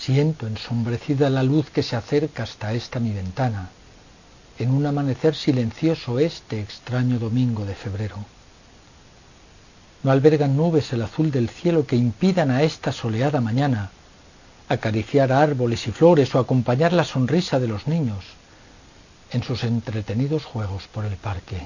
Siento ensombrecida la luz que se acerca hasta esta mi ventana, en un amanecer silencioso este extraño domingo de febrero. No albergan nubes el azul del cielo que impidan a esta soleada mañana acariciar árboles y flores o acompañar la sonrisa de los niños en sus entretenidos juegos por el parque.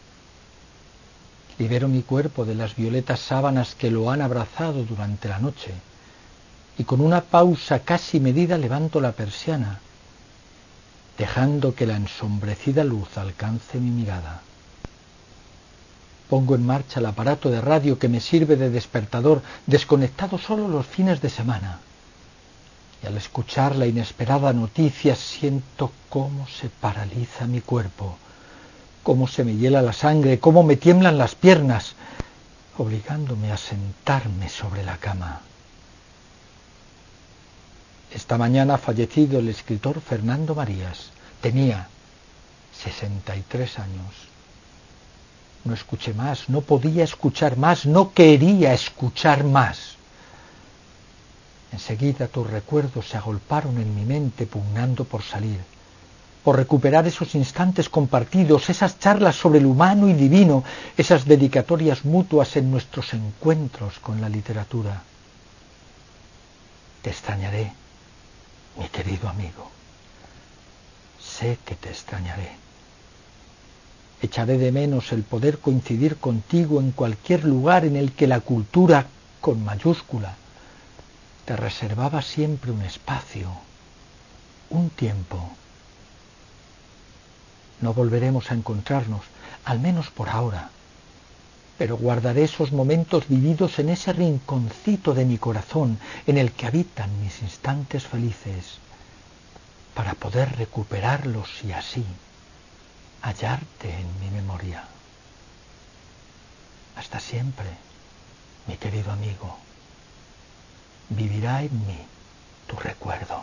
Libero mi cuerpo de las violetas sábanas que lo han abrazado durante la noche y con una pausa casi medida levanto la persiana, dejando que la ensombrecida luz alcance mi mirada. Pongo en marcha el aparato de radio que me sirve de despertador, desconectado solo los fines de semana. Y al escuchar la inesperada noticia siento cómo se paraliza mi cuerpo, cómo se me hiela la sangre, cómo me tiemblan las piernas, obligándome a sentarme sobre la cama. Esta mañana ha fallecido el escritor Fernando Marías. Tenía 63 años. No escuché más, no podía escuchar más, no quería escuchar más. Enseguida tus recuerdos se agolparon en mi mente pugnando por salir, por recuperar esos instantes compartidos, esas charlas sobre lo humano y divino, esas dedicatorias mutuas en nuestros encuentros con la literatura. Te extrañaré, mi querido amigo. Sé que te extrañaré. Echaré de menos el poder coincidir contigo en cualquier lugar en el que la cultura, con mayúscula, te reservaba siempre un espacio, un tiempo. No volveremos a encontrarnos, al menos por ahora, pero guardaré esos momentos vividos en ese rinconcito de mi corazón en el que habitan mis instantes felices, para poder recuperarlos y así hallarte en mi memoria. Hasta siempre, mi querido amigo. Vivirá en mí tu recuerdo.